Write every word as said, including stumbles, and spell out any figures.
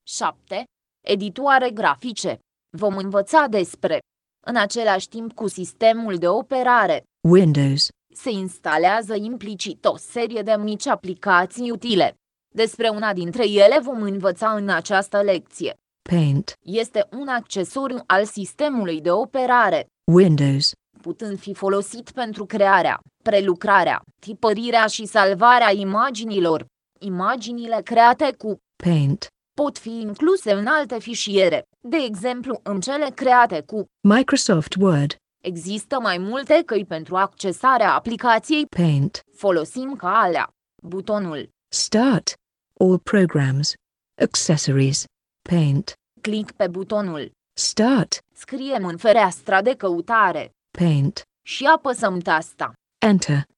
șapte. Editoare grafice. Vom învăța despre. În același timp cu sistemul de operare, Windows, se instalează implicit o serie de mici aplicații utile. Despre una dintre ele vom învăța în această lecție. Paint, Este un accesoriu al sistemului de operare, Windows, putând fi folosit pentru crearea, prelucrarea, tipărirea și salvarea imaginilor. Imaginile create cu Paint, pot fi incluse în alte fișiere, de exemplu în cele create cu. Microsoft Word, Există mai multe căi pentru accesarea aplicației. Paint, Folosim ca alea. Butonul Start, All Programs, Accessories, Paint, click pe butonul Start, Scriem în fereastra de căutare Paint, și apăsăm tasta Enter.